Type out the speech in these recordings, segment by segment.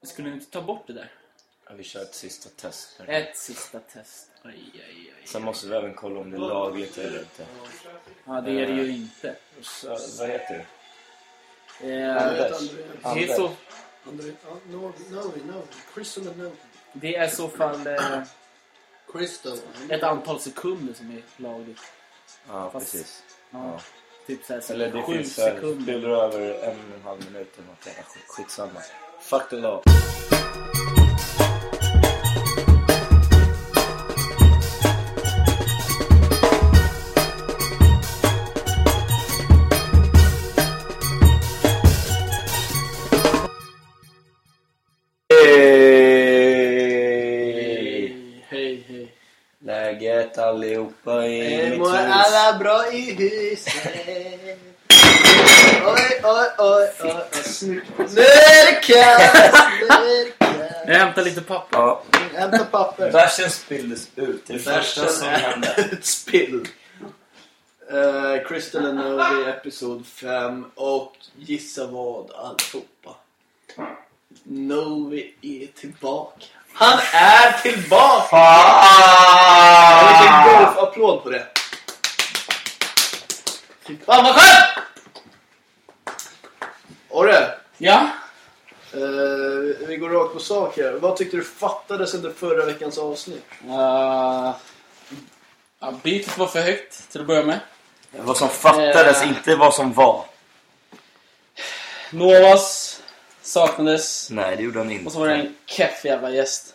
Skulle ni inte ta bort det där? Ja, vi kör ett sista test. Ett sista test. Aj. Sen måste vi även kolla om det är lagligt eller inte. Ja, det är det ju inte. Så, vad heter det? Det är så... Crystal and Novi. Det är i så fall Crystal. ett antal sekunder som är lagligt. Ja, Fast- precis. Ja. Typ så här, Eller det 7 finns så här, sekunder. spiller över 1,5 minut eller något. Skitsamma. Fuck the law. Hej. Läget allihopa i mitt Mår hus. alla bra i huset? Oj. Nu är det kallt. Jag hämtar lite papper. Ja, Hämta papper. bärsen spilldes ut. Det första som hände. Ett spill. Crystal and Novi episod 5. Och gissa vad allihopa. Novi är tillbaka. Han är tillbaka! En golfapplåd på det. Fan vad skönt! Orre, Ja? vi går rakt på sak här. Vad tyckte du fattades under förra veckans avsnitt? Bytet var för högt till att börja med. Vad som fattades, inte vad som var. Novas saknades. Nej, det gjorde han inte. Och så var det en keff jävla gäst.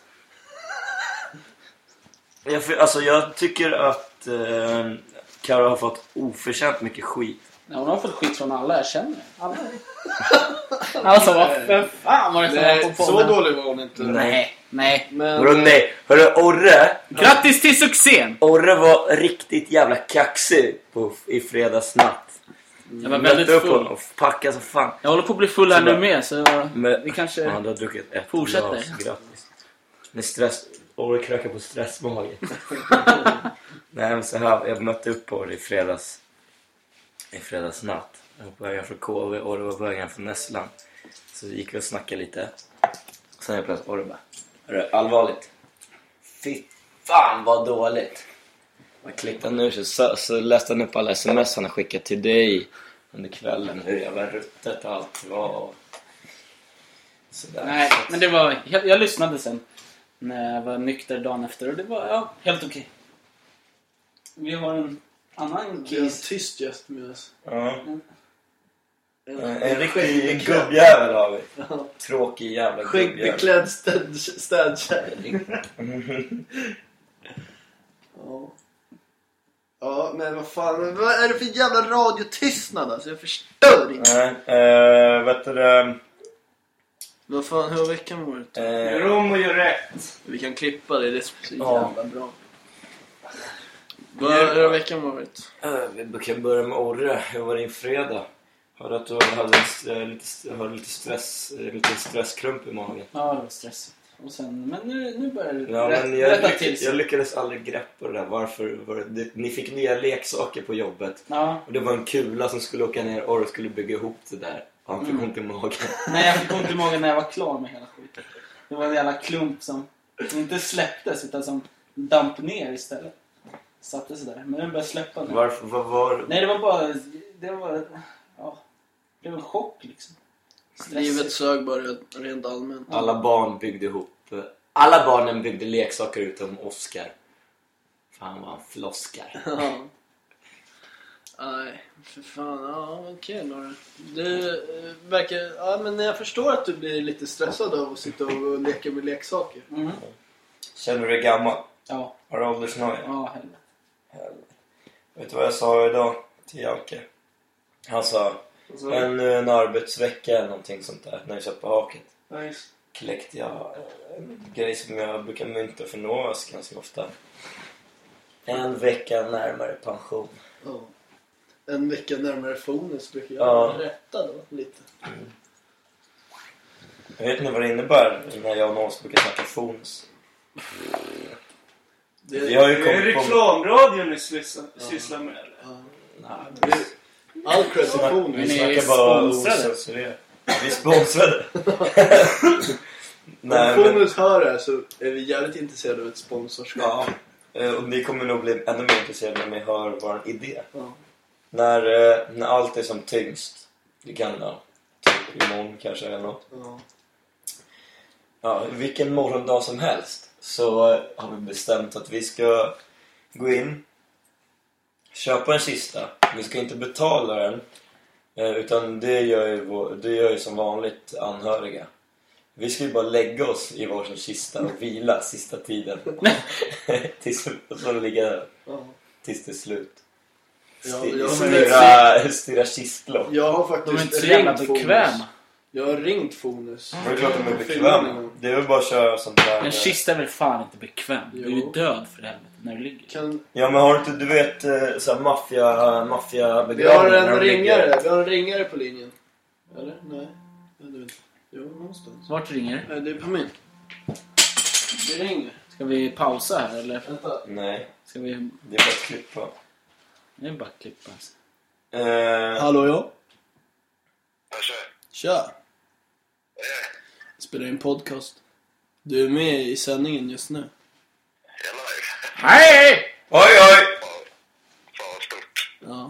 Jag tycker att Karo har fått oförtjänt mycket skit. Ja, hon har fått skit från alla jag känner. Alla. Alltså, vad fan var det som var på så podden? dålig var hon inte. Nej. Men Hörru, nej. Hörru, Orre. Grattis till succén! Orre var riktigt jävla kaxig i fredagsnatt. Jag var väldigt Mötte upp full. honom och packade så fan. Jag håller på att bli full här nu med, så Men, vi kanske... Ja, du har druckit ett fortsätter. glas. Grattis. Med stress. Orre krökar på stressmage. Nej, men så här. Jag mötte upp Orre i fredagsnatt. Jag var på vägen från KV och Orre var på vägen från Nässland. Så gick vi och snackade lite. Sen jag plötsligt Orre bara. Hörru, allvarligt. Fy fan vad dåligt. Jag klickade nu så läste han upp alla sms han har skickat till dig under kvällen. Hur jävla ruttet allt var. Sådär. Nej, men det var... Jag lyssnade sen när jag var nykter dagen efter. Och det var helt okej. Vi har en annan det är en case. tyst gäst med oss. Ja. En riktig gubbjävel har vi. Tråkig jävla gubbjävel. Skäggbeklädd städkärring. Ja, men vad fan. Vad är det för jävla radiotystnad alltså? Jag förstör inte. Nej, vet du det? Vad fan, hur har veckan varit? Gör om och gör rätt. Vi kan klippa det är så Ja. jävla bra. Hur har veckan varit? Vi kan börja med Orre. Hur var din fredag? Hörde att du hade lite stresskrump i magen. Ja, det var stressigt. Och sen, men nu börjar det Ja, men rätta till sig. jag lyckades aldrig greppa det där. Varför var det, ni fick nya leksaker på jobbet. Ja. Och det var en kula som skulle åka ner och skulle bygga ihop det där. Och han fick ont i magen. Nej, jag fick ont i magen när jag var klar med hela skiten. Det var en jävla klump som inte släpptes utan som damp ner istället. Satte sig där. Men den började släppa nu. Varför? Vad var det? Nej, det var bara... Det var en chock liksom. Livet sög bara rent allmänt. Alla barn byggde ihop. Alla barnen byggde leksaker utom Oscar. Fan vad han floskar. Ja. Nej, för fan. Ja, okej Laura. Du verkar... Ja, men jag förstår att du blir lite stressad av att sitta och leka med leksaker. Mm. Känner du dig gammal? Ja. Har du åldersnoja? Ja, helvete. Vet du vad jag sa idag till Janke? Han sa en arbetsvecka eller någonting sånt där när jag satt på haket. Ja, just. Kläckte jag en grej som jag brukar mynta för Novas ganska ofta. En vecka närmare pension. Ja. En vecka närmare Fonus brukar jag rätta då lite. Jag vet inte vad det innebär när jag och Novas brukar snacka Fonus. Vi har ju Det är reklamradion ni sysslar med. Nej, all credit vi Men ni är snackar bara sponsrade. osensurerat. Vi är sponsrade. Nej, Om Fonus hör det här så är vi jävligt intresserade av ett sponsorskap. Ja, och ni kommer nog bli ännu mer intresserade när ni hör vår idé. Ja. När allt är som tyngst. Det kan typ imorgon kanske eller något. Ja. Ja, vilken morgondag som helst så har vi bestämt att vi ska gå in, köpa en kista. Vi ska inte betala den, utan det gör ju som vanligt anhöriga. Vi ska ju bara lägga oss i varsin kista och vila sista tiden. Tills så ligga där. Ja. Tills det är slut. Ja, Stirra kistlock. Jag har De är faktiskt inte så jävla ringt Fonus. bekväma. Jag har ringt Fonus. Det är klart de är bekväma. Det är väl bara att köra sånt där. En kista är väl fan inte bekväm. Du är ju Jo. död för helvete när du ligger. Ja, men har inte du vet så här maffia Vi begravning har en ringare. Vi har en ringare på linjen. Eller? Nej. Jag vet inte. Jo, någonstans. Vart ringer? Nej, det är på min. Det ringer. Ska vi pausa här eller? Vänta. Nej, Ska vi... det är bara att klippa. Det är bara att klippa alltså. Hallå, ja. Tja. Tja. Spelar in podcast. Du är med i sändningen just nu. Jag är live. Hej! Oj, oj! Fan vad stort. Ja.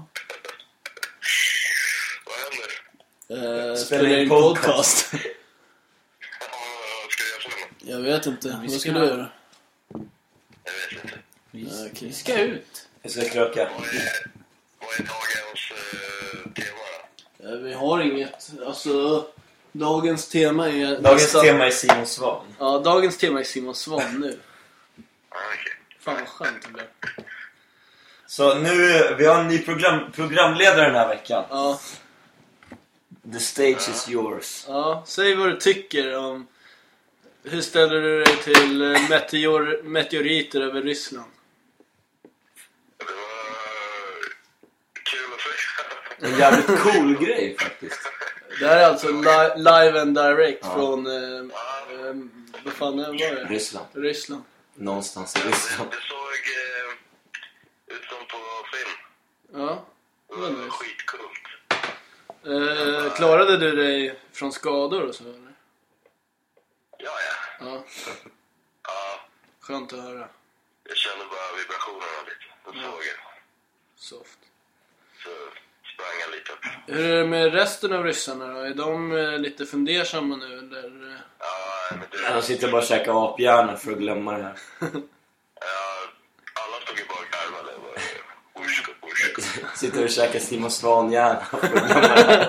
Vad händer? Spelar in podcast. Ja, vad ska jag göra för något? Jag vet inte. vi Vad ska ska- du göra? Jag vet inte. Vi Okej. ska ut. Jag ska kröka. Vad är dagens tema då? Vi har inget. Alltså, dagens tema är... Dagens tema är Simon Svan. Ja, dagens tema är Simon Svan nu. Ja, okej. Fan vad skönt det blev. Så nu, vi har en ny programledare den här veckan. Ja, The stage is yours. ja. Säg vad du tycker om... Hur ställer du dig till meteoriter över Ryssland? Det var kul att se. En jävligt cool grej faktiskt. Det här är alltså live and direct Ja. från... vad fan var det? Ryssland. Ryssland. Någonstans i Ryssland. Det såg ut som på film. Ja, Det vad var nice. skitcoolt. Klarade du dig från skador och så, eller? Ja. Ja, Ja, skönt att höra. jag kände bara vibrationerna lite. Då såg jag. Soft. Så sprang jag lite. Hur är det med resten av ryssarna då? Är de lite fundersamma nu, eller? Ja, men det... De sitter bara och käkar aphjärna för att glömma det här. Ja, alla stod ju bara och garvade. Usch. Sitter och käkar Simon Svan-hjärna för att glömma det här.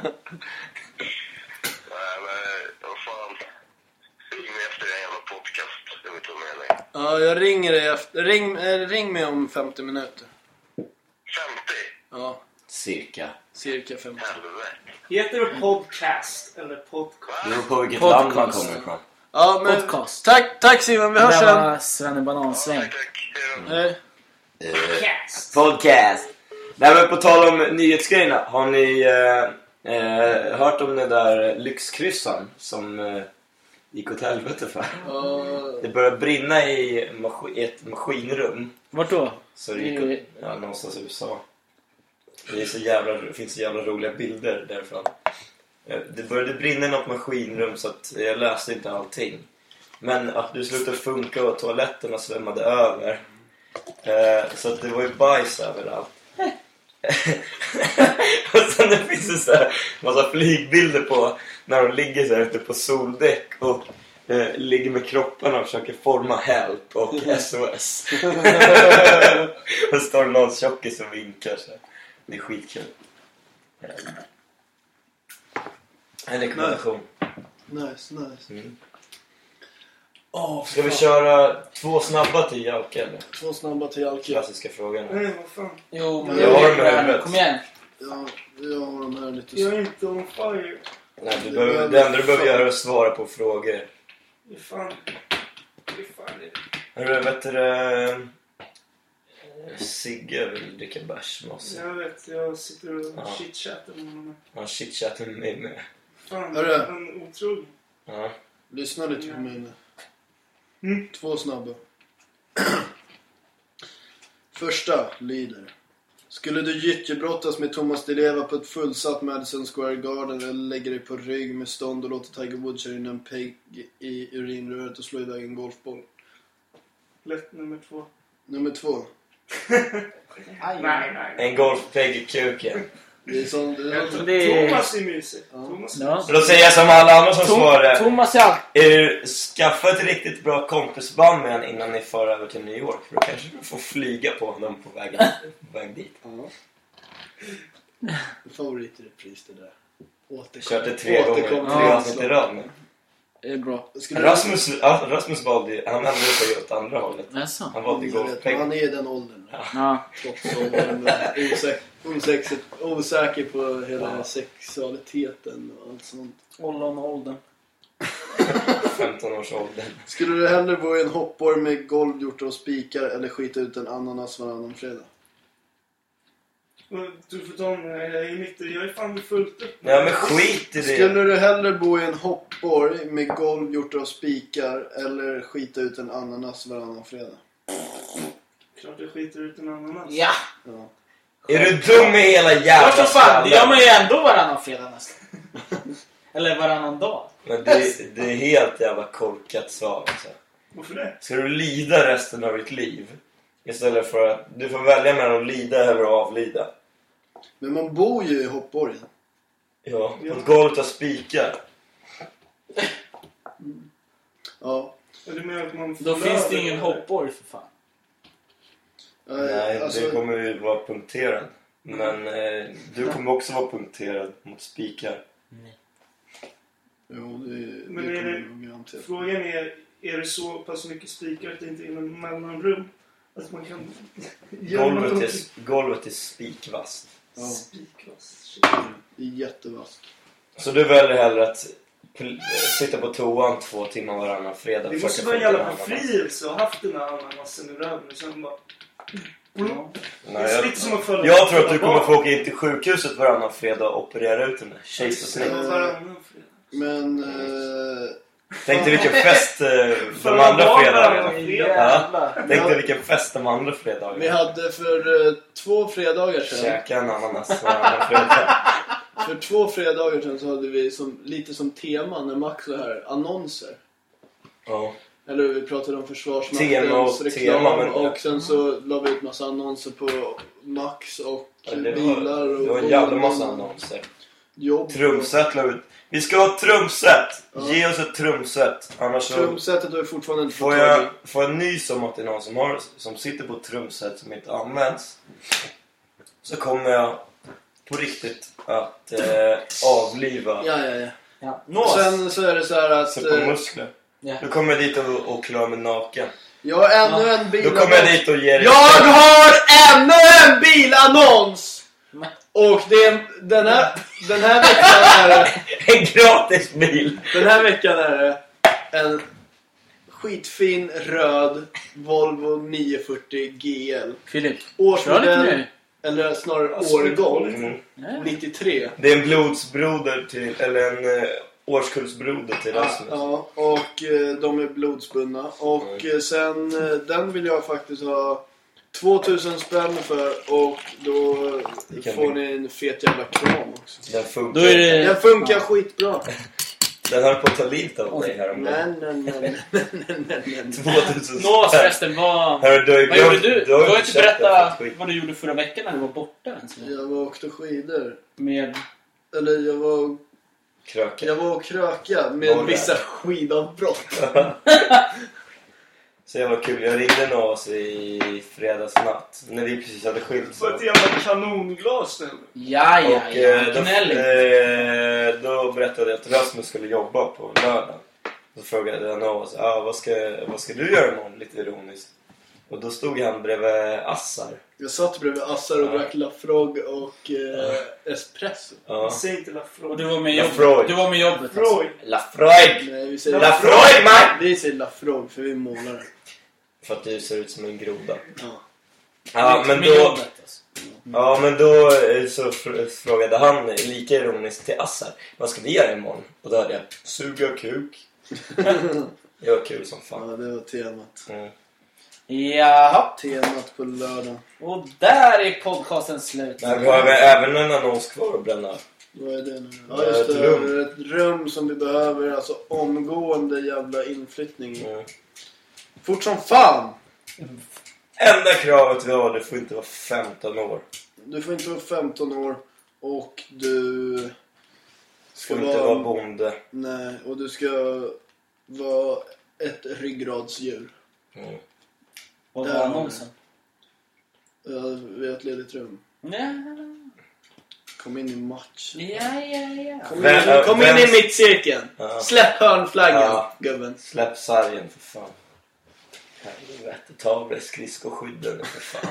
Nej, men vad fan. Ring mig efter en jävla podcast. Jag vet inte vad jag menar. Ja, jag ringer dig efter. Ring mig om 50 minuter. 50? Ja, Cirka. cirka 50. Helvete. Heter det podcast eller podcast? Det beror på vilket Podcast. land man kommer ifrån. Ja, men Podcast. tack Simon, vi Det hörs där sen. var Svenne Banansväng. Tack. Hej. Podcast. Nej, men på tal om nyhetsgrejerna. Har ni hört om den där lyxkryssan som gick åt helvete för? Det började brinna i ett maskinrum. Vart då? Så det gick åt, någonstans i USA. Det finns så jävla roliga bilder därifrån. Det började brinna i något maskinrum så att jag läste inte allting. Men att det slutade funka och toaletterna svämmade över. Så att det var ju bajs överallt. Och sen det finns det så här massa flygbilder på när de ligger så här ute på soldäck och ligger med kropparna och försöker forma help och SOS. Och står någon tjockis och vinkar så. Det är skitkul. En rekommendation. Nice. Mm. Ska Ska vi köra 2 snabba till Jalke eller? 2 snabba till Jalke. Klassiska frågan. Nej, vad fan. Jo, men Jag har dem i huvudet. Kom igen. Ja, jag har de här lite... Jag är inte on fire. Nej, det enda du behöver göra är att svara på frågor. Det är fan det. Hörru, vet du... Sigge vill dricka bärs med oss. Jag vet, jag sitter och Ja. chitchattar med honom. Han chitchattar med mig med. Fan, Hörru. han är otrolig. Ja. Lyssna lite på mig nu. Mm. 2 snabba. Första lyder Skulle du gyttjebrottas med Thomas Di Leva på ett fullsatt Madison Square Garden eller lägger dig på rygg med stånd och låter Tiger Woods köra in en pegg i urinröret och slå iväg en golfboll? Lätt nummer 2. Nummer 2. Nej. En golfpegg i kuken. Det är sånt... Thomas är mysig. Thomas är Ja. mysig. Då säger jag som alla andra som svarar. Thomas är alltid... Skaffa ett riktigt bra kompisband med honom innan ni far över till New York. För då kanske du får flyga på honom på väg dit. Ja. Favoritrepris det där. Kört det 3 gånger. 3 avsnitt i rad nu. Det är bra. Rasmus valde, han hade sig åt andra hållet. Det är så. Han valde golfpegg. Han är i den åldern. Ja. Osäker på hela sexualiteten och allt sånt. Åldern. 15 års ålder. Skulle du hellre bo i en hoppborg med golv gjort av spikar eller skita ut en ananas varannan fredag? Du får ta mig, jag är mitt i, jag är fan fullt upp. Ja men skit i det. Skulle du hellre bo i en hoppborg med golv gjort av spikar eller skita ut en ananas varannan fredag? Klart jag skiter ut en ananas. Ja. Ja. Är du dum i hela Ja, jävla för fan. Det gör skallen? man ju ändå varannan fredag nästan. Eller varannan dag. Men det är helt jävla korkat svar alltså. Varför det? Ska du lida resten av ditt liv? Istället för att du får välja mellan att lida eller att avlida. Men man bor ju i hoppborgen. Ja, på ett golv av spikar. Ja. Är det med att man Då finns det ingen hoppborg för fan. Nej, alltså, det kommer ju vara punkterad. Men du kommer också vara punkterad mot spikar. Jo, det Men kommer är det- nog garanterat. Frågan är det så pass mycket spikar att det inte är någon mellanrum? Att man kan... Golvet är spikvast. Ja, Spikvass. Shit. det är jättevast. Så du väljer hellre att sitta på toan 2 timmar varannan fredag. Det för måste att vara en få jävla en ananas. befrielse att ha haft den där ananasen i röven och sen bara... Nej, Det är lite som att följa... jag tror att du kommer få åka in till sjukhuset varannan fredag och operera ut den där kejsarsnitt. Varannan fredag. Men... Tänk dig vilken fest de andra fredagarna. Ja. Tänk dig vilken fest de andra Vi fredagarna. hade för 2 fredagar sedan. Käka en ananas varannan fredag. För 2 fredagar sedan så hade vi lite som tema när Max var här. Annonser. Ja. Eller vi pratade om Tema Försvarsmaktens och reklam. tema, men- Och sen så la vi ut massa annonser på Max och Ja, det bilar. Och var en jävla massa annonser. Jobb. Trumset la ut. Vi ska ha ett trumset! Ja. Ge oss ett trumset. Annars så Trumsetet har vi fortfarande inte fått får tag i. jag en nys om att det är någon som sitter på ett trumset som inte används. Så kommer jag på riktigt att avliva Ja. Ja. Och sen så är det så här att... sig på muskler. Ja. Då kommer jag dit och klär mig naken. Jag har ännu en Då bilannons. kommer jag dit och ger dig... Jag har ännu en bilannons! Och den här veckan är det... En gratis bil! Den här veckan är det en skitfin röd Volvo 940 GL. Filip, kör lite Årsmodell, nu. eller snarare Alltså, årgång, Mm. 93. Det är en blodsbroder till... Eller en årskullsbroder till Rasmus. Ja, och de är blodsbundna. Och sen, den vill jag faktiskt ha 2000 spänn för. Och då Vilken får ni en fet jävla kram också. Den funkar. Då är det... Den funkar skitbra. Den höll på att ta livet av dig häromdagen. Nej. 2000 Nå förresten, vad Hörru, gjorde du? Du har inte köpt berättat det för skit. vad du gjorde förra veckan när du var borta ens. Jag var och åkte skidor. Med... Eller jag var och kröka med Var det? vissa skidavbrott. Så det var kul. Jag ringde Nås i fredagsnatt. När vi precis hade skilt. På ett jävla kanonglas nu. Ja, Och gnälligt. då berättade jag att Rasmus skulle jobba på lördag. Så frågade jag Nås, vad ska du göra imorgon? Lite ironiskt. Och då stod han bredvid Assar. Jag satt bredvid Assar och Ja. drack Lafroig och espresso. Ja. Säg inte Och Lafroig. du var med i Lafroig. jobbet. Du var med i jobbet alltså. Lafroig. Lafroig! Nej, vi säger Lafroig, man! Vi säger Lafroig för vi är målare. För att du ser ut som en groda. Ja. Ja, men Med då... jobbet alltså. Ja, men då så frågade han lika ironiskt till Assar. Vad ska vi göra imorgon? Och då hade jag suga kuk. Det var kul som fan. Ja, det var temat. Mm. Jaha. Temat på lördag. Och där är podcasten slut. Nej, vi har även en annons kvar att bränna. Vad är det nu? Ja, just det. Ett rum som vi behöver. Alltså omgående jävla inflyttning. Fort som fan! Enda kravet vi har, det får inte vara 15 år. Du får inte vara 15 år. Och du Ska inte vara bonde. Nej, och du ska vara ett ryggradsdjur. Vad var annonsen? Vi har ett ledigt rum. Ja. Kom in i match. Ja. Kom in i mittcirkeln. Ja. Släpp hörnflaggan, Ja. gubben. Släpp sargen för fan. Helvete, ta av dig skridskoskydden för fan.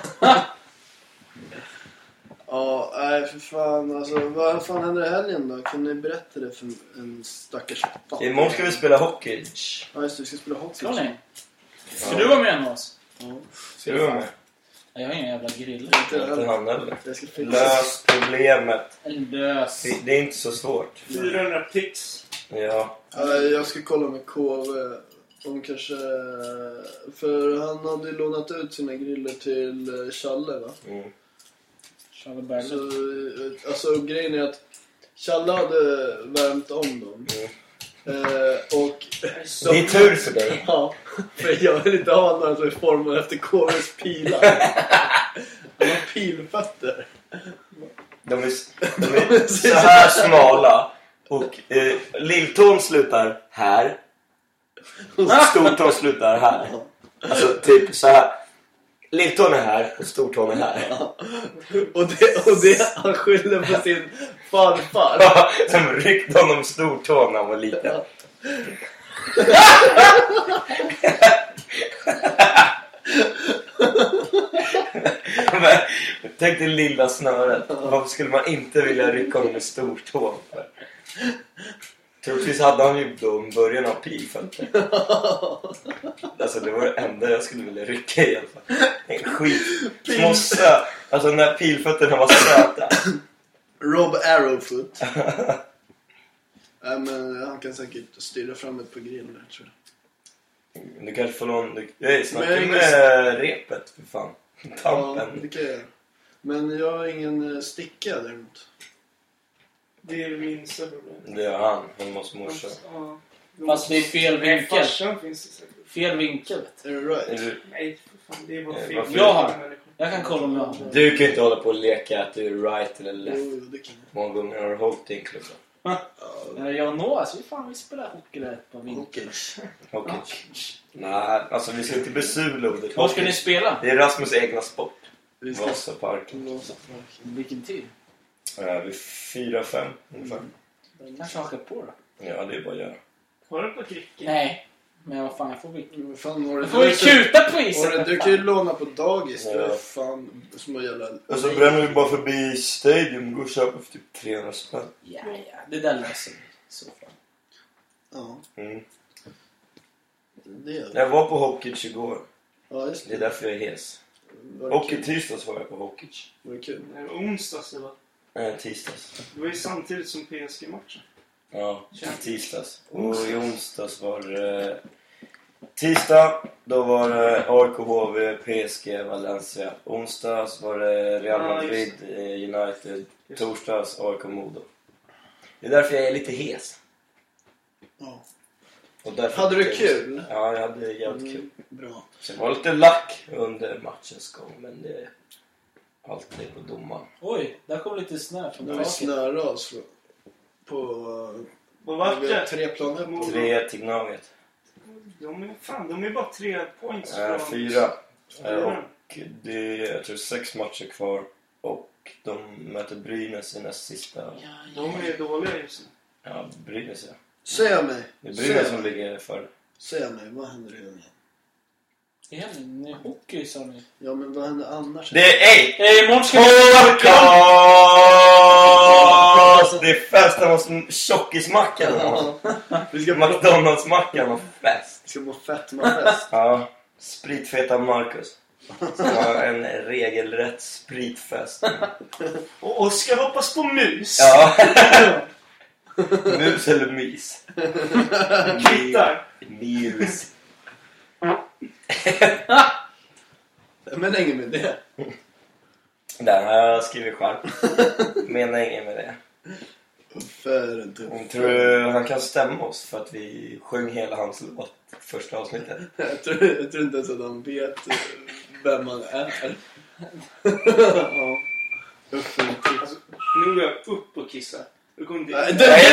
Ja, nej för fan. Alltså, vad fan händer i helgen då? Kan ni berätta det för en stackars fan? Imorgon ska vi spela hockey. Ja, just det, vi ska spela hockey. Ska ni? Ska du vara med med oss? Ja. Ska du vara med? Jag har ingen jävla grill. Inte han heller. Jag ska fixa. Lös problemet. Lös. Det är inte så svårt. 400 pix. Ja. Jag ska kolla med KV. Om kanske... För han hade ju lånat ut sina griller till Challe, va? Challe Berglund. Så, alltså grejen är att Challe hade värmt om dem. Och Det är tur för dig. Ja, för jag vill inte ha några som är formade efter KVs pilar. Han har pilfötter. De är så här smala. Och lilltån slutar här. Och stortån slutar här. Alltså typ så här. Lilltån är här och stortån är här. Och det han skyller på sin farfar. Som ryckte honom stortån när han var liten. Men, tänk dig lilla snöret. Varför skulle man inte vilja rycka honom med stortån för? Troligtvis hade han ju då början av pilfötter. Alltså det var det enda jag skulle vilja rycka i alla fall. En skitsmossa. Alltså när pilfötterna var söta. Rob Arrowfoot. Men han kan säkert styra fram ett på grillen där, tror jag. Du kanske får någon... Jag snackar med repet, för fan. Tampen. Ja, det kan jag. Men jag har ingen sticka däremot. Det är minsta problem. Det är han måste morsa. Ja. Fast det är fel vinkel. Farsan finns det säkert. Fel vinkel, vet du. Är det right? Nej, för fan, det är bara Nej, fel. varför? Jag har. Jag kan kolla om jag har. Du kan ju inte hålla på och leka att du är right eller left. Jo, det kan jag. Många gånger har du hållit din klubba. Jag och Noah, så vi spelar hockey där på vinkel. Okej. Hockey. Nej, alltså vi ska inte besula ordet. Var ska ni spela? Det är Rasmus egna sport. Vi ska Vasaparken. Vilken tid? Vid 4-5 ungefär. Kanske hakar på då. Ja, det är bara att göra. Har du på krycken? Nej, men vad fan, jag får vinkel. Men fan, var det Jag får ju kuta på isen. Du kan ju låna på dagis. Ja. Du är fan små jävla... Och så bränner vi bara förbi Stadium. Gå och köpa för typ 300 spänn. Ja, det där löser vi. Så fan. Ja, Mm. det gör vi. Jag var på Hockey igår. Ja, just Det är det. därför jag är hes. Var det Hockey kul? tisdags var jag på Hockey. Var det kul? Nej, onsdags det var. Tisdags. Det var ju samtidigt som PSG-matchen. Ja, tisdags. Och i onsdags var det... Tisdag, då var det AIK, HV, PSG, Valencia. Onsdags var det Real Ja, Madrid, United. Torsdags, AIK, Modo. Det är därför jag är lite hes. Ja. Och därför Hade du kul? Ja, jag hade jävligt kul. Bra. Sen var det lite lack under matchens gång, men det är alltid på domaren. Oj, där kom lite snö från Nu har vi taket. snöras på... Vad var vi har det? 3 planer. 3 till Gnaget. De är bara 3 points från... 4. Fyra. Och det är, jag tror 6 matcher kvar. Och de möter Brynäs i näst sista. De är dåliga just nu. Ja, Brynäs, ja. Säg mig. Det är Brynäs som ligger för. Säg mig, vad händer i helgen? Igen, ni är hockey, sa ni. Ja, men vad händer annars? Det är Imorgon ska vi... podcast! Det är festen hos tjockismackan. Vi ska McDonalds-mackan och fest. Vi ska må fett med fest. Ja, spritfeta Marcus. Som har en regelrätt spritfest. Och Oskar hoppas på mus. Ja. Mus eller mys? Kvittar. Mus. Men ingen med det. Den har jag skrivit själv. Menar ingen med det. För en tuff. Jag tror han kan stämma oss för att vi sjöng hela hans låt första avsnittet. Jag tror inte ens att han vet vem man är. Ja. Alltså, nu går jag upp och kissar. Du kommer inte... Nej,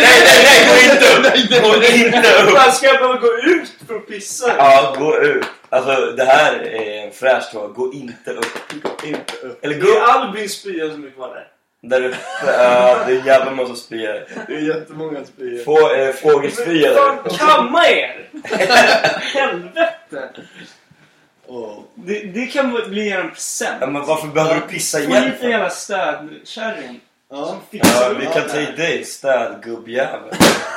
Gå inte upp! Fan, ska jag bara gå ut för att pissa? Ja, gå ut. Alltså, det här är en fräsch tag. Gå inte upp. Gå inte upp. Eller Det gå är upp Albin spya som är kvar där. där uppe. Ja, det är jävla massa spya. Det är jättemånga spyor. Fågelspya där Fan, uppe. kamma er! Helvete! Åh. Det kan bli en present. Ja, men varför behöver du pissa Få igen? hit en jävla städkärring. Ja. Ja, vi kan ta i dig, städgubbjävel.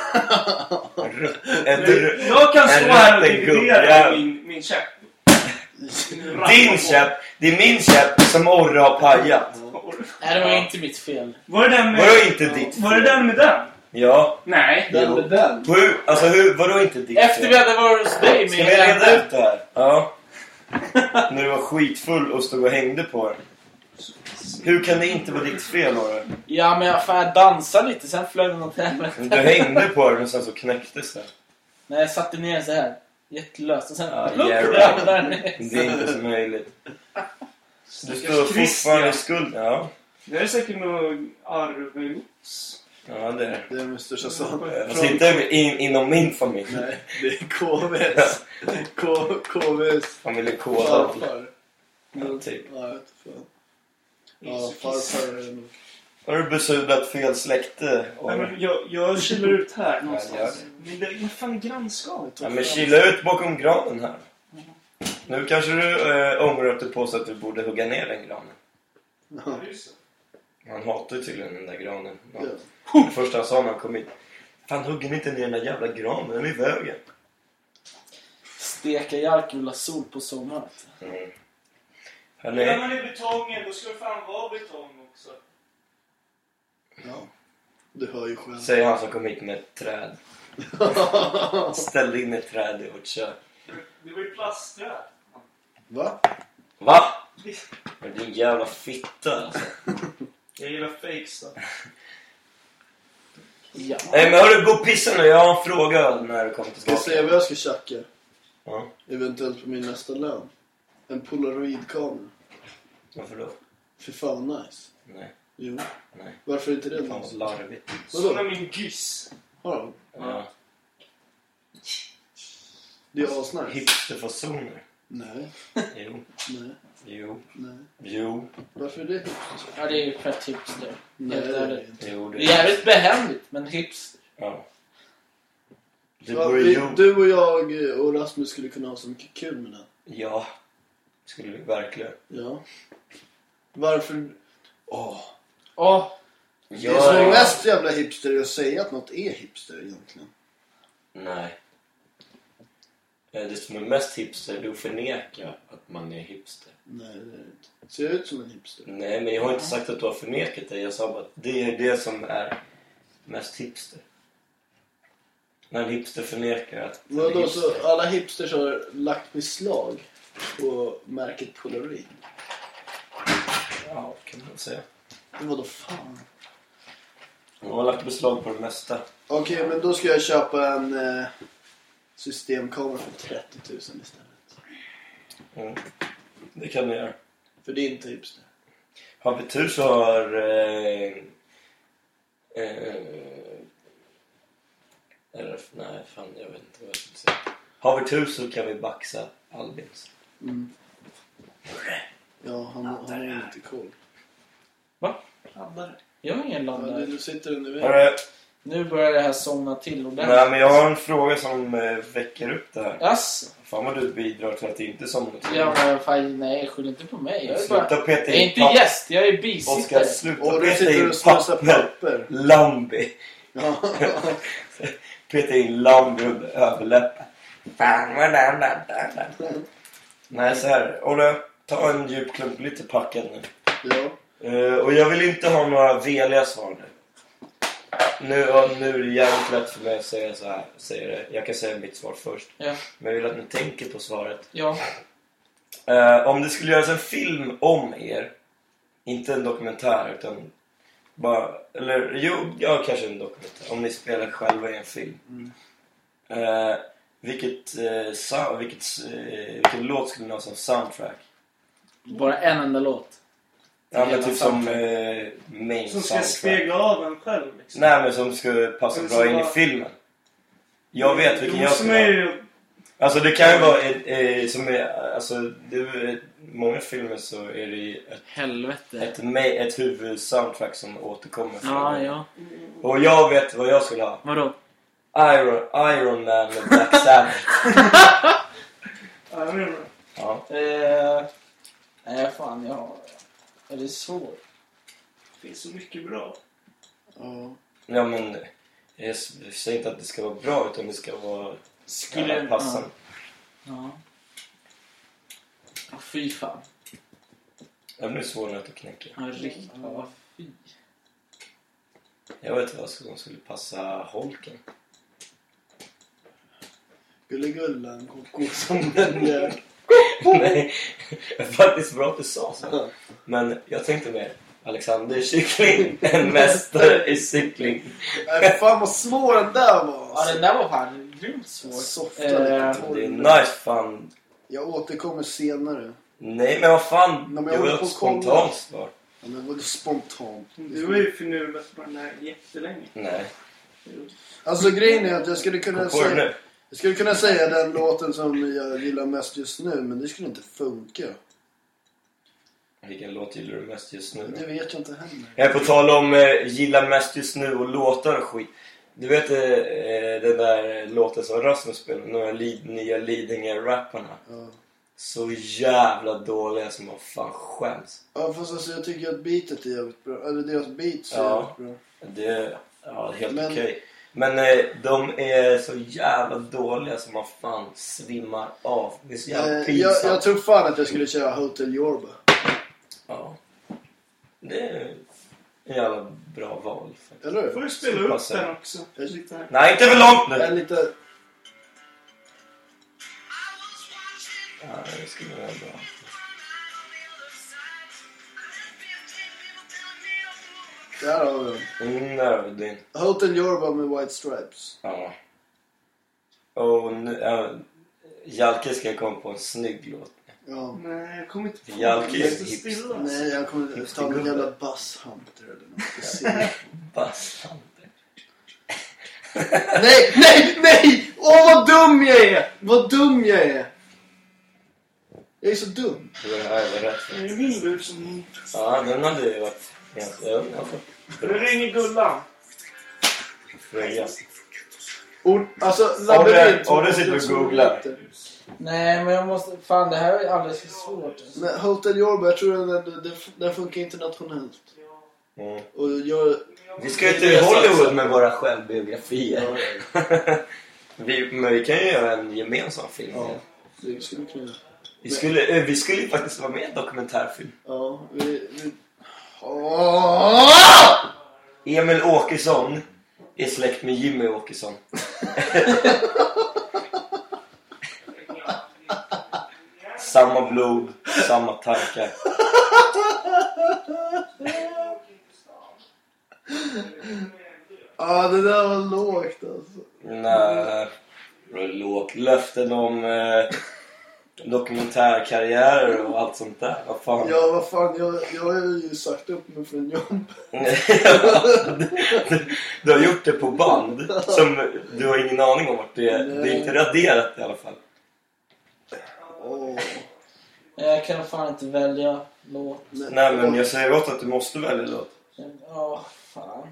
Jag kan stå här och rutten dividera gubbjävel. min käpp. Din käpp, det är min käpp som Orre har pajat. Nej, det var inte mitt fel. Var det den med... Vadå inte ditt Var det fel? den med den? Ja. Nej. Den med den. Vadå inte ditt Efter fel? vi hade varit hos dig Ska med vi reda ut det här? Ja. När du var skitfull och stod och hängde på den. Hur kan det inte vara ditt fel, Orre? Ja, men jag dansade lite, sen flög den åt helvete. Du hängde på den och sen så knäcktes det. Nej, jag satte ner så här. Jättelöst. Och sen... Ja, plupp, yeah, där right. ner. Det är inte så möjligt. Du står Stackars fortfarande i Christian. skuld. Ja. Det är säkert något arvegods. Ja, det är det. Det är med största sann. Fast inte inom min familj. Nej, det är KVs. KVs Familjen K. farfar. Ja, typ. Ja, jag vet inte fan. Ja, farfar är det nog. Har du besudlat fel släkte? Nej, men jag kilar ut här Ja. någonstans. Men det är fan grannskapet. Ja, men kila ut bakom granen här. Nu kanske du ångrar att du påstår att du borde hugga ner den granen. Ja, just det. Han hatar ju tydligen den där granen. Ja. Ja. Det första han sa när han kom in. Fan, hugger ni inte ner den där jävla granen? Den är i vägen. Steka Jark vill ha sol på sommaren. Mm. Gör Hörrni, man i betongen, då ska det fan vara betong också. Ja, du hör ju själv. säger han som kom hit med ett träd. Ställde in ett träd i vårt kök. Det var ju plastträd. Va? Va? Men din jävla fitta alltså. Jag gillar fakes då. Ja. Nej, men hörru, gå och pissa nu. Jag har en fråga när du kommer Ska jag säga tillbaka. vad jag ska tjacka? Ja, Eventuellt på min nästa lön. En polaroidkamera. varför då? Fy fan vad nice. Nej, Jo. nej. Varför inte det? Fan vad Nice? larvigt. Såna min gyss. Har de? Ja. Det är asnice. Hipsterfasoner. Nej, Jo, nej, jo, nej. jo, Varför är det? Ja, det är ju fett hipster. Nej, Helt det är det ärligt. inte. jo. Det är jävligt behändigt, men hipster. Ja. Du Ja, borde jo. du och jag och Rasmus skulle kunna ha så mycket kul med den. Ja, skulle vi verkligen. Ja. Varför? Åh. Åh, Det som är Ja. mest jävla hipster är att säga att något är hipster egentligen. Nej. Det som är mest hipster är att förneka att man är hipster. Nej, det är det inte. Ser ut som en hipster. Nej, men jag har inte sagt att du har förnekat det. Jag sa bara att det är det som är mest hipster. När en hipster förnekar att det är Vadå, hipster. så alla hipsters har lagt beslag på märket Polaroid? Ja, kan man säga. Men vadå fan? De har lagt beslag på det mesta. Okej, men då ska jag köpa en systemkamera för 30 000 istället. Mm. Det kan du göra. För det är inte hipster. Har vi tur så har... eller, nej, fan, jag vet inte vad jag ska säga. Har vi tur så kan vi baxa Albins. Mm. Ja, han har inte koll. laddare. Jag har ingen Ja, laddare. du sitter under vägen. Hörru, Nu börjar det här somna till ordentligt. nej, men jag har en fråga som väcker upp det här. Alltså, Fan vad du bidrar till att det inte somnar till. ja, men fan, nej, skyll inte på mig. Jag är, bara, Sluta peta jag är in inte papper. gäst, jag är Oskar, bisittare. sluta Och du peta sitter in och snusar papper. papper. Lambi. Ja. Peta in lambi under överläppen. Fan vad där. Nej, så här. Olle, ta en djup klump lite packad nu. Ja. Och jag vill inte ha några veliga svar nu. Nu är det jävligt lätt för mig att säga så här. Säger det. Jag kan säga mitt svar först. Ja, Men jag vill att ni tänker på svaret. ja. Om det skulle göras en film om er, inte en dokumentär utan bara, eller jo, kanske en dokumentär, om ni spelar själva i en film. Vilken låt skulle ni ha som soundtrack? Bara en enda låt. Ja, men typ som main Som ska soundtrack. spegla av en själv liksom. Nej, men som ska passa Men bra som in i var- filmen. Jag vet vilken jag Som skulle ha. är Alltså det kan ju vara som är, alltså det är, många filmer så är det ju Helvete. ett huvudsoundtrack som återkommer. Ja. Och jag vet vad jag skulle ha. Vadå? Iron Man med Black Sabbath. Ja, jag menar. Ja. Nej, fan, är det svårt? Det finns så mycket bra. Ja. Ja, men jag säger inte att det ska vara bra utan det ska vara passande. Ja. Fy fan. Det blir svårare att knäcka. Ja, riktigt. Ja, fy. Jag vet vad som skulle passa Holken. Gullegullan, koko som den gör. Nej, det är faktiskt bra att du sa så. Men jag tänkte mer Alexander Cykling, en mästare i cykling. Nej, fan vad svår den där var. Ja, den där var fan grymt svår. Softa lite torr. Det är nice fan. Jag återkommer senare. Nej, men vad fan. Men Det jag var håller ett på att kolla. spontant svar. Ja, men vadå spontant? Du var ju förnulat på den här jättelänge. Nej. Alltså grejen är att jag skulle kunna Kom på det säga... nu. Jag skulle kunna säga den låten som jag gillar mest just nu, men det skulle inte funka. Vilken låt gillar du mest just nu? Det vet jag inte heller. Jag är på tal om gillar mest just nu och låtar och skit. Du vet den där låten som Rasmus spelar, några nya Lidingö-rapparna. Ja. Så jävla dåliga som man fan skäms. Ja, fast alltså jag tycker att beatet är jävligt bra. Eller deras beats är Ja. jävligt bra. Det är helt Men- okej. Men de är så jävla dåliga som man fan svimmar av. Det är så jävla pinsamt. Jag tror fan att jag skulle köra Hotel Jorba. Ja. Det är en jävla bra val faktiskt. Eller Får hur? du spela Så upp passar. den också? Lite här. Nej, inte för långt nu! En lite... Ja, det skulle vara bra. Där har vi den. Där har vi din. Hotel Jorba med White Stripes. Ja. Och nu, Jalke ska komma på en snygg låt. Ja. Nej, jag kommer inte på Jalke det. är Stå hipster. stilla. Nej, jag kommer ta en jävla Buzz Hunter eller något. Bassan. Nej! Åh, vad dum jag är! Vad dum jag är! Jag är så dum. Det var det här var rätt. Det är min bur som... Ja, den hade ju varit helt Nu ringer Gullan. Freja. Alltså, labyrint. Orre sitter och googlar. Nej, men jag måste... Fan, det här är alldeles för svårt. Alltså. Men Hotel Jorba, jag tror att den funkar internationellt. Mm. Och jag... Vi ska ju till Hollywood med våra självbiografier. Men vi kan ju göra en gemensam film. Ja, det skulle kunna... Vi skulle ju faktiskt vara med i en dokumentärfilm. Ja, vi... Emil Åkesson är släkt med Jimmy Åkesson. Samma blod, samma tankar. Ja, det där var lågt alltså. Nej, lågt. Löften om dokumentärkarriärer och allt sånt där. Vad fan? Ja, vad fan, jag har ju sagt upp mig från jobb. Du har gjort det på band. Som du har ingen aning om vart det är. Det är inte raderat i alla fall. Åh. Jag kan fan inte välja låt. Nej, men jag säger åt att du måste välja låt. Ja, fan.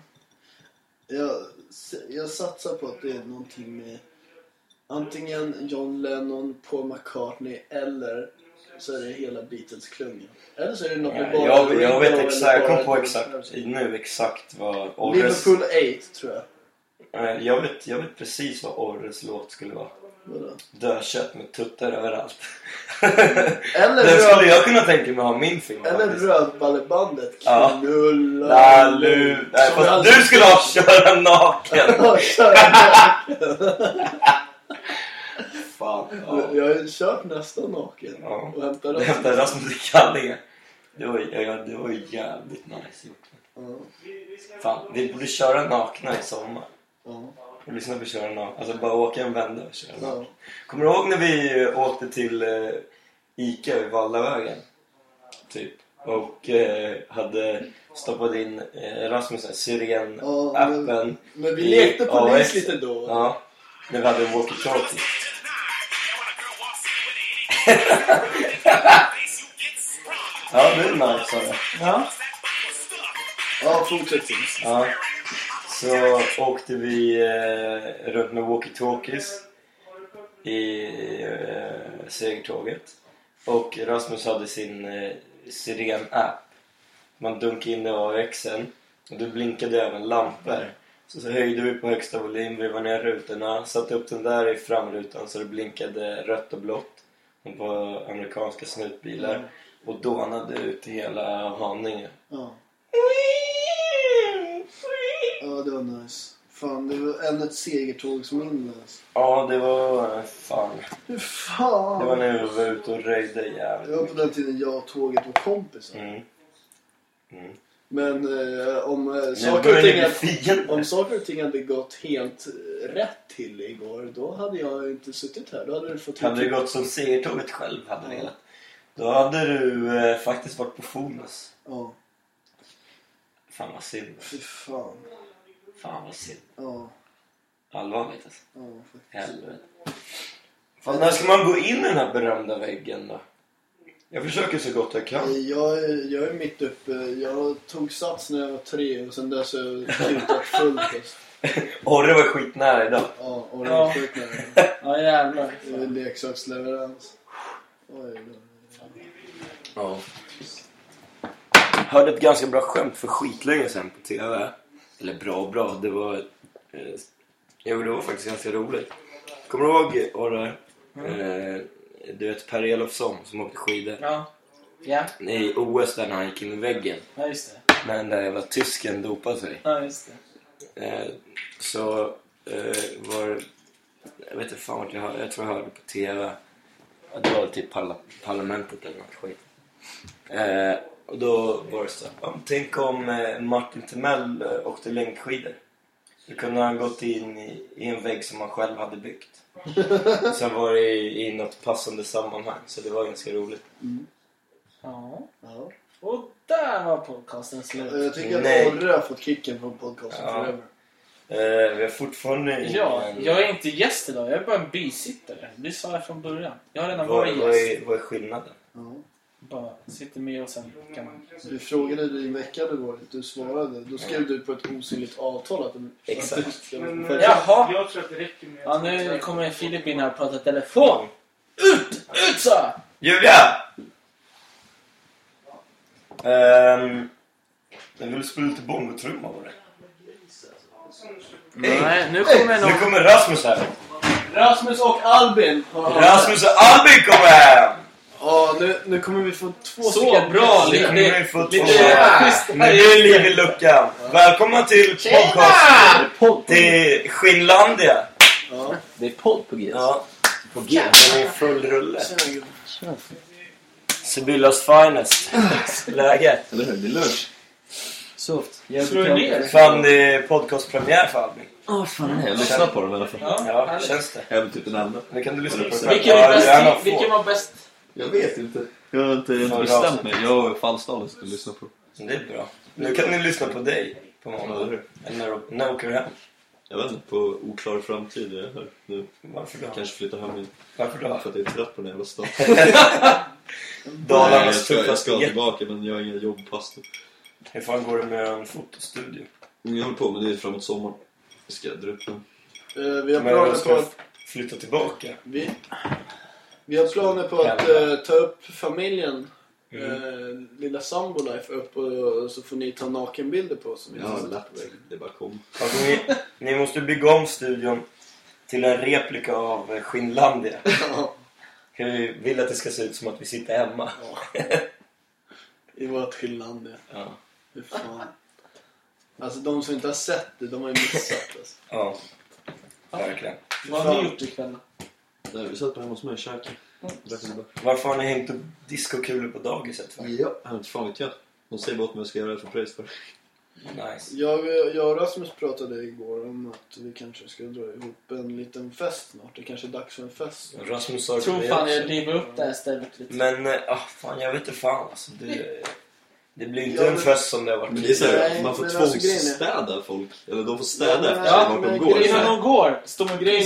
Jag satsar på att det är någonting med antingen John Lennon, Paul McCartney eller så är det hela Beatles-klungan. Eller så är det något med bara Jag vet Ringo exakt, jag eller kom på bara- exakt vad Orres... Liverpool 8 tror jag. Jag vet precis vad Orres låt skulle vara. Vadå? Dödkött med tuttar överallt. Eller Den skulle jag kunna tänka mig ha min film. eller faktiskt. Rödballebandet. Ja. Knulla. Lalu. Nej, Som jag fast aldrig- du skulle ha köra naken. Ja, kör. Fan. Jag har ju kört nästan naken. Ja. Och hämtat Det hämtade Rasmus i kallingar. Det var ju jävligt nice gjort. Ja. Fan, vi borde köra nakna i sommar. Ja. Och lyssna på köra nakna. Alltså bara åka en vända och köra nakna. Ja. Kommer du ihåg när vi åkte till Ica vid Vallavägen? Typ. Och hade stoppat in Rasmus Syrian-appen. Men vi lekte polis AX. lite då. Ja, när vi hade walkie-talkie. Ja, det är nice. Ja. Ja, fortsätt. Ja. Så åkte vi runt med walkie-talkies i segertåget. Och Rasmus hade sin Siren-app. Man dunkade in i AXen och då blinkade även lampor. Så höjde vi på högsta volym, vi var ner rutorna, satte upp den där i framrutan så det blinkade rött och blått på amerikanska snutbilar. Och dånade ut hela Haninge. Ja. Ja, det var nice. Fan, det var ännu ett segertågsminne. Alltså. Ja, det var fan. Hur fan? Det var när vi var ute och röjde jävligt. Det var på den tiden jag och tåget var kompisar. Men om saker och ting hade gått helt rätt till igår, då hade jag inte suttit här. Då hade du fått hade det gått som segertåget själv hade velat. Då hade du faktiskt varit på Fonus. Ja. Fan vad synd. Fy fan. Fan vad synd. Ja. Allvarligt alltså. Ja, faktiskt. Helvete. Fan, när ska man gå in i den här berömda väggen då? Jag försöker så gott jag kan. Jag är mitt uppe. Jag tog sats när jag var 3 och sen dess har jag kutat fullt. Orre var skitnära idag. Ja, och det var skitnära. Ja, jävlar. Det är leksaksleverans. Oj, Ja. Hörde ett ganska bra skämt för skitlänge sedan på TV. Eller bra. Det var det var faktiskt ganska roligt. Kommer du ihåg Orre? Du vet Per Elofsson som åkte skidor. Ja. Ja. I OS där när han gick in i väggen. Ja, just det. Men där var tysken dopade sig. Ja, just det. Så var... Jag vet inte fan vart jag tror jag hörde på TV. Det var typ parlamentet eller något skit. Och då var det så här, tänk om Martin Timell åkte längdskidor. Då kunde han gått in i en vägg som han själv hade byggt. Sen var det i något passande sammanhang. Så det var ganska roligt. Ja. Ja. Och där var podcasten slut. Jag tycker att Orre har fått kicken från podcasten forever. Vi har fortfarande Ja, jag är inte gäst idag. Jag är bara en bisittare. Det sa jag från början. Jag har redan varit gäst. Vad är skillnaden? Ja. Bara sitter med och sen kan man... Du frågade dig i veckan det var du svarade. Då skrev du på ett osynligt avtal att du... Exakt. Men Jaha. jag tror att det räcker med... Ja, nu kommer Filip in här och pratar telefon. Ut så! Julia! Jag vill spela lite bongotrumma var det. Nej, nu kommer Nu kommer Rasmus här. Rasmus och Albin. Rasmus och Albin kommer här! Ja, nu kommer vi få 2 Så bra! Nu kommer vi få två. schysst. Nu är det liv i luckan. Välkomna till podcast. Till Skinnlandia. Ja. Det är podd på G. Ja, på G. Den är full rulle. Sibyllas finest. Läget. Eller hur? Det är lunch. Soft. Slå ner. Fan, det är podcastpremiär för Albin. Fan, jag lyssnar på dem i alla fall. Ja, känns det. Jag vill typ en annan. Nu kan du lyssna på det. Vilken var bäst? Jag vet inte. Jag har inte bestämt mig. Jag har fallstalet att lyssna på. Det är bra. Nu kan ni lyssna på dig på måndag. Eller när åker du hem? Jag vet inte, på oklar framtid är jag här nu. Varför då? Kanske flytta hem igen. Varför då? För att jag är trött på den jävla stan. Dalarnas jag tuffaste ska get. tillbaka men jag har inga jobbpass nu. Hur fan går det med en fotostudio? Jag håller på med det framåt sommaren. Jag ska dra upp den. Vi har Men planer jag på ska att... flytta tillbaka. Vi har planer på att ta upp familjen. Lilla Sambo Life upp och så får ni ta nakenbilder på oss. Ja, lätt. Det bara kom. Alltså, ni måste bygga om studion till en replika av Skinnlandia. Vi vill att det ska se ut som att vi sitter hemma. I vårt Skinnlandia. Ja. Hur fan. Alltså de som inte har sett det, de har ju missat alltså. Ja, verkligen. Vad har ni gjort ikväll? Nej, vi satt på hemma hos mig och käkade. Varför har ni hängt upp diskokulor på dagiset? För? Ja, jag vet inte fan vet jag. De säger bara att jag ska göra det för pris för. Nice. Jag och Rasmus pratade igår om att vi kanske ska dra ihop en liten fest snart. Det kanske är dags för en fest. Rasmus sa Jag det tror till fan mig jag också. driver upp det här stället lite. Men, fan jag vet inte fan alltså. Det blir inte en fest som det har varit. Men det är så här, Nej, man får men alltså, grejen är- tvångsstäda folk. Eller de får städa Ja, efter ja, vart de men går. Innan de går, står med grejen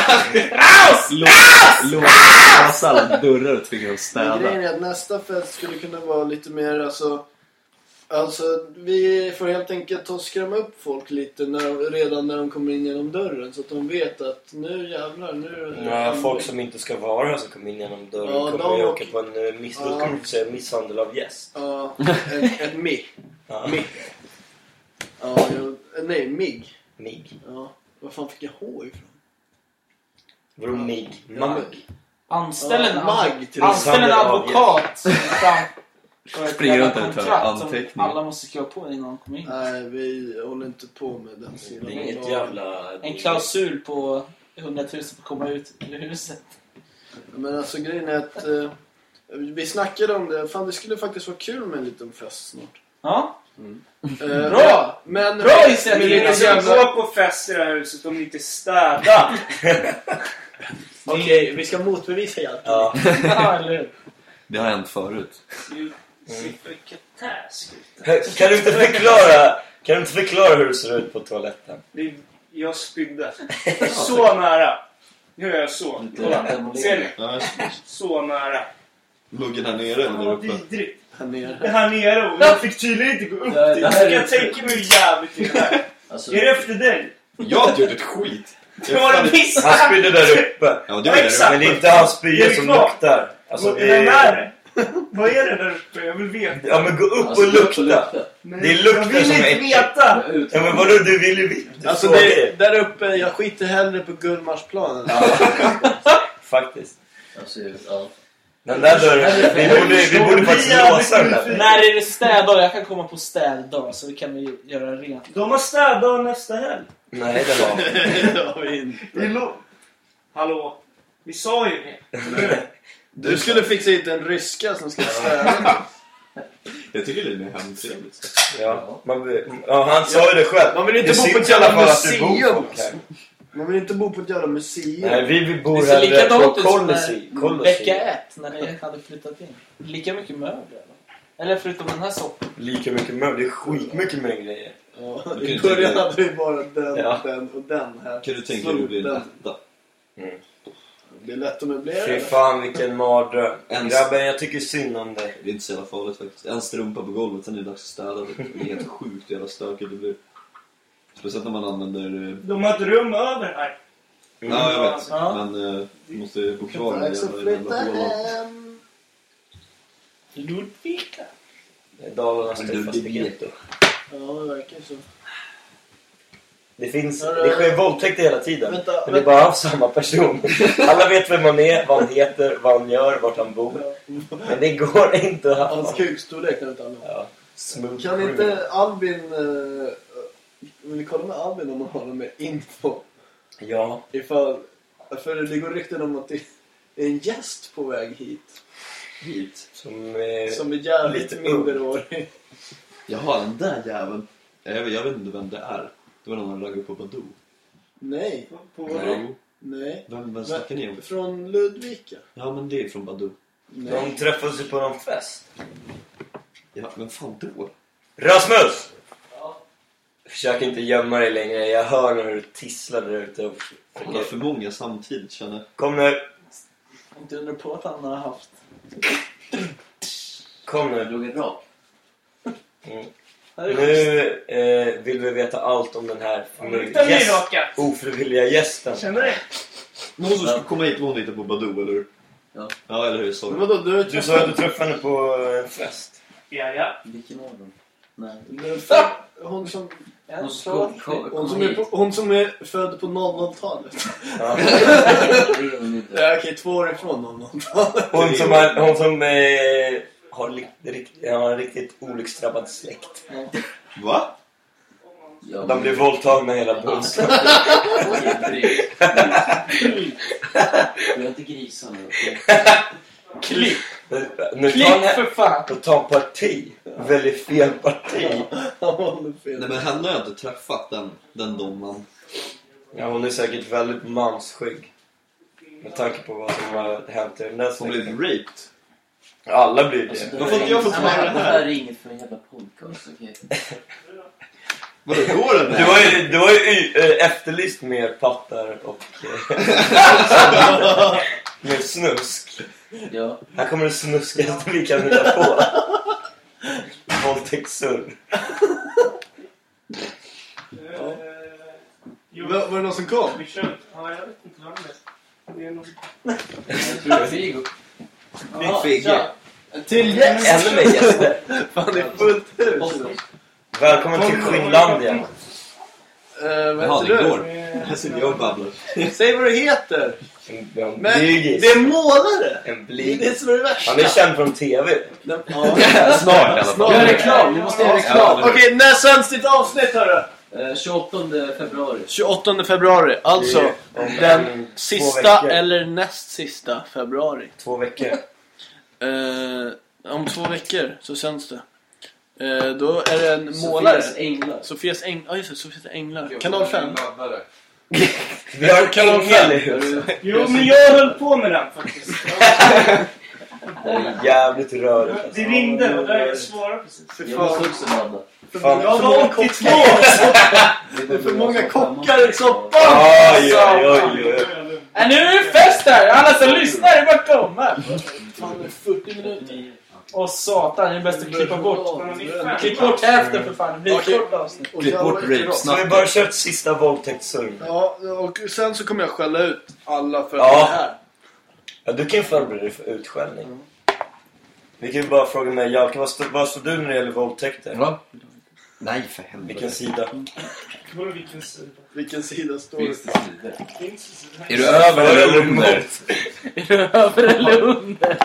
Låsa alla dörrar och tvinga dem Men grejen städa. är att nästa fest skulle kunna vara lite mer alltså vi får helt enkelt ta och skrämma upp folk lite redan när de kommer in genom dörren. Så att de vet att nu jävlar, nu... Ja, folk som inte ska vara här som kommer in genom dörren Ja, kommer ju de- åka på en då kommer vi få säga misshandel av gäst. Ja, ett mig. Ja. Mig. Ja, nej, mig. Mig. Ja, vad fan fick jag H ifrån? Vadå mig? Ja. Mag. Anställ en Mag till Anställ en advokat som fan för ett Springer jävla runt och tar kontrakt som anteckningar. alla måste skriva på innan de kommer in. Nej, vi håller inte på med den sidan. Det är inget jävla... En klausul på 100 000 för att komma ut ur huset. Men alltså grejen är att vi snackade om det. Fan, det skulle faktiskt vara kul med en liten fest snart. Ja, Bra! Men Bra initiativ! men det är Ingen så ska jävla... gå på fest i det här huset om ni inte städar. Okej, vi ska motbevisa allt. Ja. ja, eller hur? Det har hänt förut. Kan du inte förklara hur det ser ut på toaletten? Jag spydde. Så nära. Nu gör jag så. Kolla. Ser ni? Ja, Så nära. luggen här nere eller Fan där vad uppe. vidrigt. Här nere. Det här nere och jag fick tydligen inte gå upp Ja, dit. det här är Jag inte- tänker mig jävligt i det här. Alltså, Är det efter dig? Jag har inte gjort ett skit. Det var en miss. Han spydde där uppe. Ja, det var det. Exakt. Men det är inte hans Är spya det som kvar? luktar. Alltså, det Vem är är... det? Vad är det där uppe? Jag vill veta. Ja men gå upp alltså, och lukta. Men Det är lukten jag vill som är inte äcklig. veta. Ja men vadå, du vill ju veta. Alltså där uppe, jag skiter hellre på Gullmarsplanen. Faktiskt. alltså, ja. Den där dörren, vi borde faktiskt låsa den där. När är det städdag? Jag kan komma på städdag så vi kan vi göra rent. De har städat nästa helg. Nej, det var... Det har vi inte. Hallå? Vi sa ju det. Du skulle fixa hit en ryska som ska städa. Jag tycker det är mer hemtrevligt. Ja, han sa ju det själv. Man vill inte Det bo på syns ett i alla jävla fall att det bor museum. folk här. Man vill inte bo på ett jävla museum. Nej, vi bor Det ser hellre likadant på ut som Colossi. vecka 1 när ni hade flyttat in. Lika mycket möbler. Eller förutom den här sorten. Lika mycket möbler, det är skitmycket mer grejer. Ja, kan I ju början tänka- hade vi bara den, Ja. den och den här. Kan du tänka dig att bli Den. lätta? Det är lätt att möblera. Fy fan vilken mardröm. En- Grabben, jag tycker synd om dig. Det är inte så jävla farligt faktiskt. En strumpa på golvet, sen är det dags att städa. Det är helt sjukt jävla stökigt det blir. Speciellt när man använder... De har ett rum över här. Ja, jag vet. Ja. Men du måste bo kvar Kan med också jävla flytta hålan. hem. Ludvika. Det är Dalarnas tuffaste ghetto. Ja, det verkar så. Det sker våldtäkter hela tiden. Vänta, Men det är bara samma person. Alla vet vem man är, vad han heter, vad han gör, vart han bor. Men det går inte att ha. Hans kukstorlek kan vi inte alla. Ja, smooth Kan criminal. inte Albin... Vill vi kolla med Albin om man har någon mer info? Ja, Ifall... För det går rykten om att det är en gäst på väg hit. Hit. som Som är jävligt lite minderårig. Jaha, den där jäveln. Jag vet inte vem det är. Det var någon som raggade på Badoo. Nej. På Nej. Nej. Vem snackar ni om? Från Ludvika. Ja, men det är från Badoo. Nej. de träffades ju på någon fest. Ja, men fan då? Rasmus! Försök inte gömma dig längre. Jag hör när du tisslar där ute. Och Det är för många samtidigt, känner jag. Kom nu. Inte undra på att han har haft. Kom Jag nu. drog ett rak. Mm. Det är schysst. Nu vill vi veta allt om den här Luktar ni raka? ofrivilliga gästen. Känner du? Någon som skulle komma hit, någon hittar på Badoo, eller hur? Ja. Ja, eller hur? Men Så. vadå, du har Du sa att du träffade henne på en fest. Ja. Vilken av dem? Nej. Hon som... Jag tror att Hon som är född på 00-talet. Ja. Ja, okej, 2 år ifrån 00-talet. Hon som har en riktigt olycksdrabbad släkt. Va? Ja, De blir våldtagna hela bussen. Vi har inte grisar nu, okej? Klipp! Nu Klipp för fan! och ta en parti. Väldigt fel parti. Nej, men henne har jag inte träffat, den domaren. Ja, hon är säkert väldigt mansskygg. Med tanke på vad som har hänt i den där Hon blev släkten. raped. Alla blir det. Alltså, Varför inte jag fått höra det det här? här är inget för en jävla podcast, okej? Vadå, går den Du har ju efterlyst mer pattar och mer snusk. Ja. Här kommer det snuskigaste vi kan hitta på. Våldtäktssurr. Var det någon som kom? Vi kör. Ja, jag vet inte vad det är. Det är någon... Figo. Figge. Till gäst! Ännu mer gäster. Fan, det är fullt hus. Välkommen till Finlandia. Vad Jaha, heter det du? går. Här sitter jag och babblar. Säg vad du heter. En Men blygis. det är målare. En Det är det blygis. som är det värsta. Han är känd från TV. Ja. Snart i alla fall. Gör reklam, vi måste göra reklam. Okej, när sänds ditt avsnitt, hörru? 28 februari. 28 februari. Alltså, Om den två sista veckor. eller näst sista februari. 2 veckor. Om 2 veckor så sänds det. Då är det en målare. Sofias änglar. Sofias änglar. Ja, just det. Sofias änglar. Kanal 5. Vi har Kanal en ängel i 5. huset. Jo, men jag höll på med den faktiskt. Det är jävligt rörigt. Alltså. Det ringde och där jag svarade precis. För Jag måste fan. också ladda. Fan. Jag var 82! Det är för många kockar i soppan. Oj, oj, oj, oj. Nu är det fest här! Alla som lyssnar är bara komma! Fan, det är 40 minuter. Åh satan, det är bäst att klippa bort. Klipp bort hälften för fan, det blir ett kort avsnitt. Klipp bort Så vi rape-snacket. bara kört sista våldtäktssurr. Ja, och sen så kommer jag skälla ut alla för Ja. det här. Ja, du kan ju förbereda dig för utskällning. Vi kan ju bara fråga mig, Jalka, vad står du när det gäller våldtäkter? Va? Nej, för helvete. Vilken sida? Vadå vilken sida? Vilken sida står du? Finns det sidor? Finns det sida? Är du över eller under? Är du över eller under?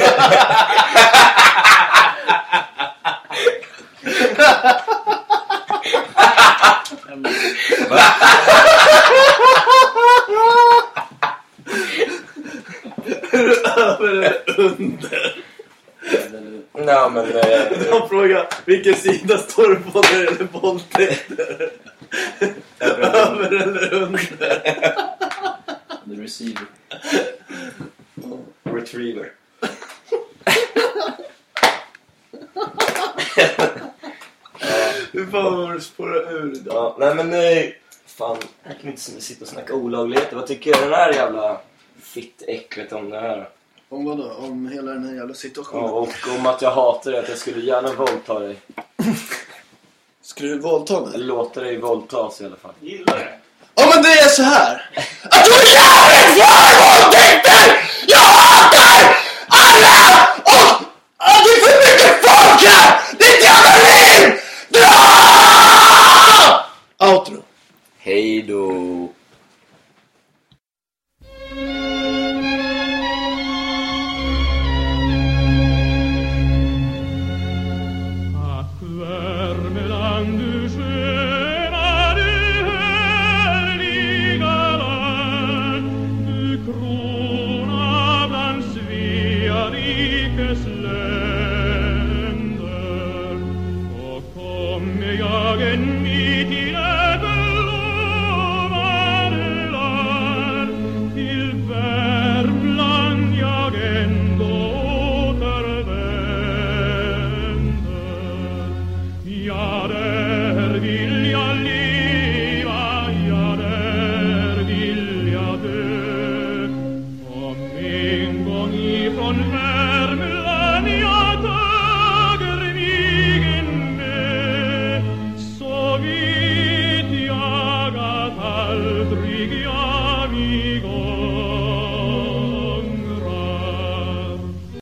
Över eller under? Nej, men... De frågar, vilken sida står du på när det gäller våldtäkter? Över eller under? The receiver. Retriever. Hur fan var det spåra ur idag? Ja, nej men nej. Fan, jag kan inte sitta och snacka olagligheter. Vad tycker jag den här jävla fittäcklet om det här? Om vad då? Om hela den här jävla Ja, situationen? och om att jag hatar det, att jag skulle gärna våldta dig. Ska du våldta mig? Eller låta dig våldtas i alla fall. Gillar det? Ja, men det är så här. Att du är jävligt för våldtäkter! Jag hatar alla! Och att det är för mycket folk här! Ditt jävla liv! Dra! Outro. Hej då. Ack Värmeland, du sköna, du härliga land, du krona bland Svea rikes län.